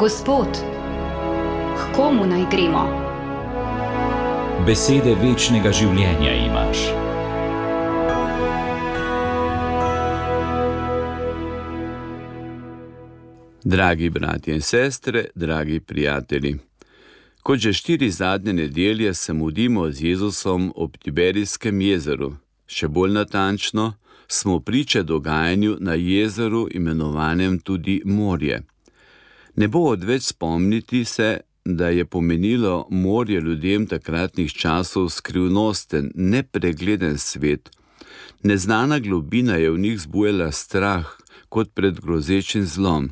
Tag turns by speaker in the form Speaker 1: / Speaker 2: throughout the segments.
Speaker 1: Gospod, k komu naj gremo?
Speaker 2: Besede večnega življenja imaš.
Speaker 3: Dragi bratje in sestre, dragi prijatelji, kot že 4 zadnje nedelje se mudimo z Jezusom ob Tiberijskem jezeru. Še bolj natančno, smo priče dogajanju na jezeru, imenovanem tudi morje. Ne bo odveč spomniti se, da je pomenilo morje ljudem takratnih časov skrivnosten, nepregleden svet. Neznana globina je v njih zbujala strah, kot pred grozečim zlom.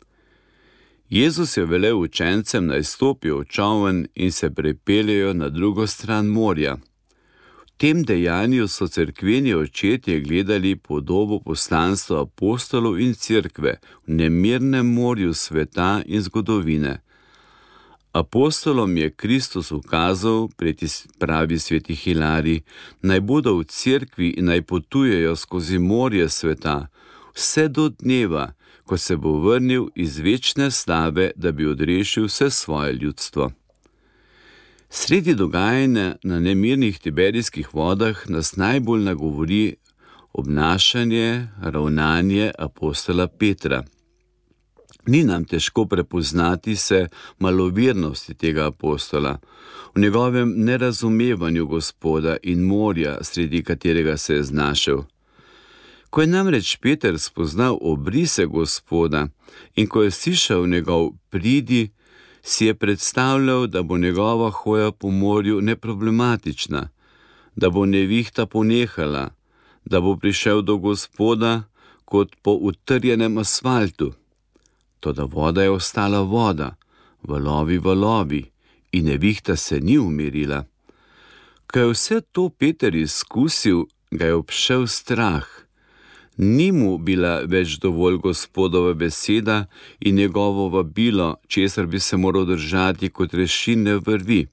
Speaker 3: Jezus je velel učencem, naj stopijo v čoln in se prepeljejo na drugo stran morja. V tem dejanju so cerkveni očetje gledali podobo poslanstva apostolov in cerkve v nemirnem morju sveta in zgodovine. Apostolom je Kristus ukazal, pravi sveti Hilarij, naj bodo v cerkvi in naj potujejo skozi morje sveta, vse do dneva, ko se bo vrnil iz večne slave, da bi odrešil vse svoje ljudstvo. Sredi dogajanja na nemirnih tiberijskih vodah nas najbolj nagovori obnašanje, ravnanje apostola Petra. Ni nam težko prepoznati se malovernosti tega apostola, v njegovem nerazumevanju Gospoda in morja, sredi katerega se je znašel. Ko je namreč Peter spoznal obrise Gospoda in ko je slišal njegov pridi, si je predstavljal, da bo njegova hoja po morju neproblematična, da bo nevihta ponehala, da bo prišel do Gospoda kot po utrjenem asfaltu. Toda voda je ostala voda, valovi in nevihta se ni umirila. Ko je vse to Peter izkusil, ga je obšel strah. Ni mu bila več dovolj Gospodova beseda in njegovo vabilo, česar bi se moral držati kot rešilne vrvi.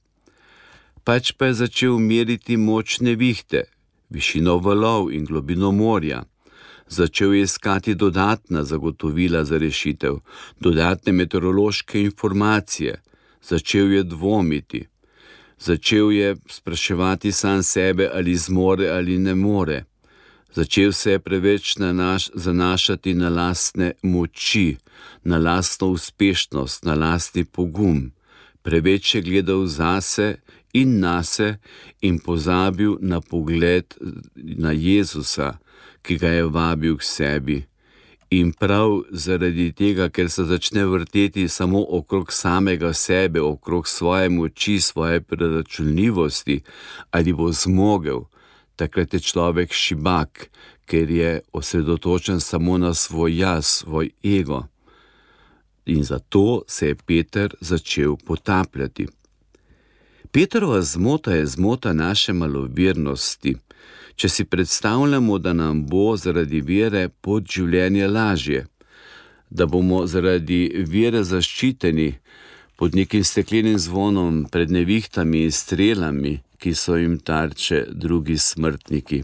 Speaker 3: Pač pa je začel meriti moč nevihte, višino valov in globino morja. Začel je iskati dodatna zagotovila za rešitev, dodatne meteorološke informacije. Začel je dvomiti. Začel je spraševati sam sebe, ali zmore ali ne more. Začel se je preveč zanašati na lastne moči, na lastno uspešnost, na lastni pogum. Preveč je gledal zase in nase in pozabil na pogled na Jezusa, ki ga je vabil k sebi. In prav zaradi tega, ker se začne vrteti samo okrog samega sebe, okrog svoje moči, svoje preračunljivosti, ali bo zmogel, takrat je človek šibak, ker je osredotočen samo na svoj jaz, svoj ego. In zato se je Peter začel potapljati. Petrova zmota je zmota naše malovernosti. Če si predstavljamo, da nam bo zaradi vere pot življenja lažje, da bomo zaradi vere zaščiteni pod nekim steklenim zvonom pred nevihtami in strelami, ki so jim tarče drugi smrtniki.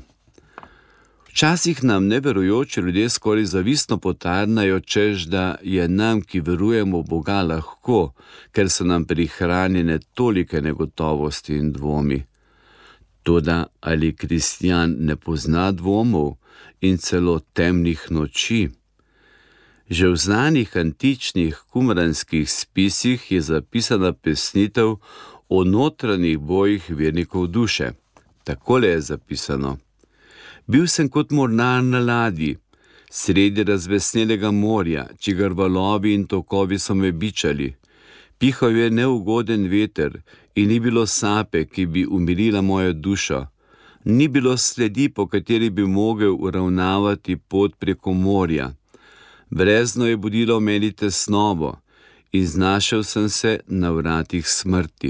Speaker 3: Včasih nam neverujoči ljudje skoraj zavistno potarnajo, češ da je nam, ki verujemo Boga, lahko, ker so nam prihranjene tolike negotovosti in dvomi. Toda ali kristjan ne pozna dvomov in celo temnih noči? Že v znanih antičnih kumranskih spisih je zapisana pesnitev o notranjih bojih vernikov duše. Takole je zapisano: Bil sem kot mornar na ladji, sredi razvesnelega morja, čigar valovi in tokovi so me bičali. Pihal je neugoden veter in ni bilo sape, ki bi umirila mojo dušo. Ni bilo sledi, po kateri bi mogel uravnavati pot preko morja. Brezno je budilo v meni tesnobo in znašel sem se na vratih smrti.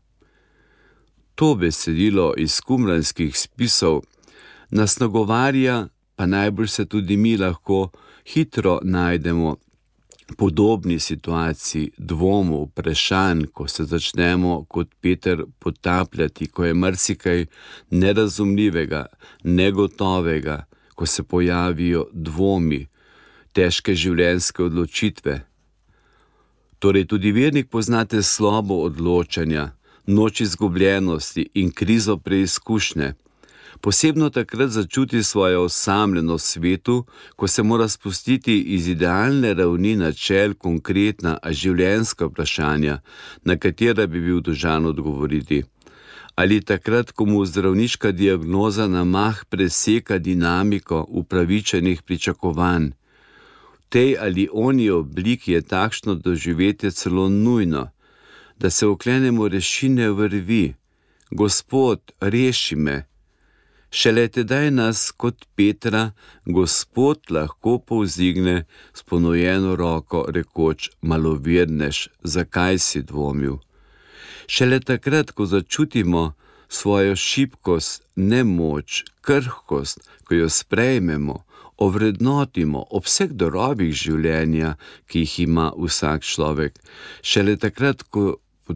Speaker 3: To besedilo iz kumranskih spisov nas nagovarja, pa najbolj se tudi mi lahko hitro najdemo v podobni situaciji dvomov, vprašanj, ko se začnemo kot Peter potapljati, ko je marsikaj nerazumljivega, negotovega, ko se pojavijo dvomi, težke življenjske odločitve. Torej tudi vernik poznate slobo odločanja, noč izgubljenosti in krizo preizkušnje. Posebno takrat začuti svojo osamljenost v svetu, ko se mora spustiti iz idealne ravni načel konkretna, a življenjska vprašanja, na katera bi bil dolžan odgovoriti. Ali takrat, ko mu zdravniška diagnoza na mah preseka dinamiko upravičenih pričakovanj. V tej ali oni obliki je takšno doživetje celo nujno, da se oklenemo rešilne vrvi. Gospod, reši me. Šele tedaj nas, kot Petra, Gospod lahko povzdigne s ponujeno roko, rekoč: malovernež, zakaj si dvomil? Šele takrat, ko začutimo svojo šibkost, nemoč, krhkost, ko jo sprejmemo, ovrednotimo ob vseh darovih življenja, ki jih ima vsak človek, šele takrat, ko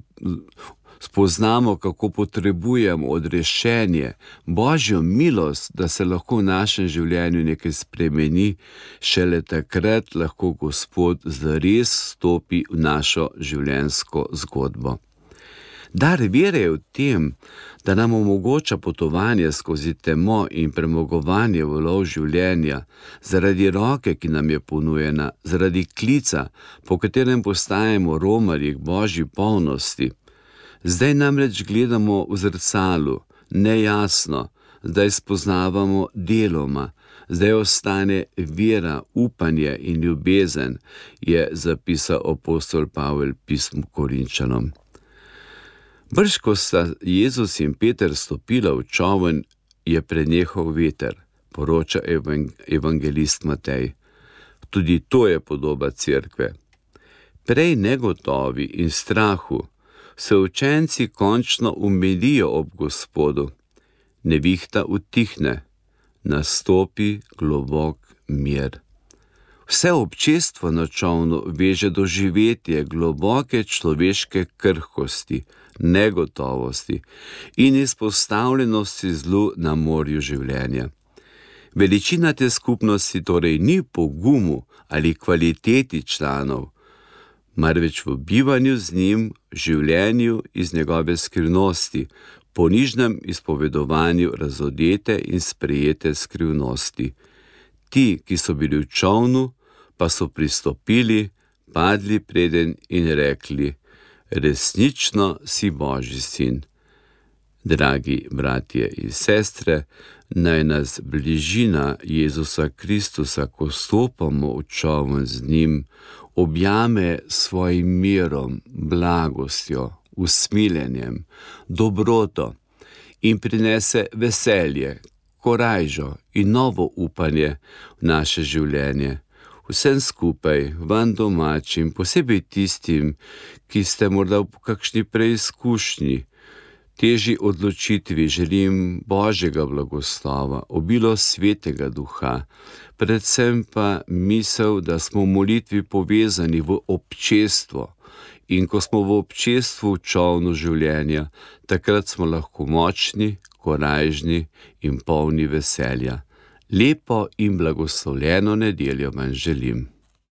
Speaker 3: spoznamo, kako potrebujemo odrešenje, Božjo milost, da se lahko v našem življenju nekaj spremeni, šele takrat lahko Gospod zares stopi v našo življenjsko zgodbo. Dar vere je v tem, da nam omogoča potovanje skozi temo in premagovanje valov življenja, zaradi roke, ki nam je ponujena, zaradi klica, po katerem postajamo romarji k Božji polnosti. Zdaj namreč gledamo v zrcalu, nejasno, zdaj spoznavamo deloma, zdaj ostane vera, upanje in ljubezen, je zapisal apostol Pavel pismu Korinčanom. Brž ko sta Jezus in Peter stopila v čoln, je prenehal veter, poroča evangelist Matej. Tudi to je podoba cerkve. Prej negotovi in strahu se učenci končno umirijo ob Gospodu. Nevihta utihne, nastopi globok mir. Vse občestvo na čolnu veže doživetje globoke človeške krhkosti, negotovosti in izpostavljenosti zlu na morju življenja. Veličina te skupnosti torej ni v pogumu ali kvaliteti članov, marveč v bivanju z njim, življenju iz njegove skrivnosti, ponižnem izpovedovanju razodete in sprejete skrivnosti. Ti, ki so bili v čolnu, pa so pristopili, padli preden in rekli: resnično si Božji sin. Dragi bratje in sestre, naj nas bližina Jezusa Kristusa, ko stopamo v čoln z njim, objame svojim mirom, blagostjo, usmiljenjem, dobroto in prinese veselje, korajžo in novo upanje v naše življenje. Vsem skupaj, vam domačim, posebej tistim, ki ste morda v kakšni preizkušnji, težji odločitvi, želim Božjega blagoslova, obilo Svetega Duha, predvsem pa misel, da smo v molitvi povezani v občestvo in ko smo v občestvu v čolnu življenja, takrat smo lahko močni, korajžni in polni veselja. Lepo in blagoslovljeno nedeljo vam želim.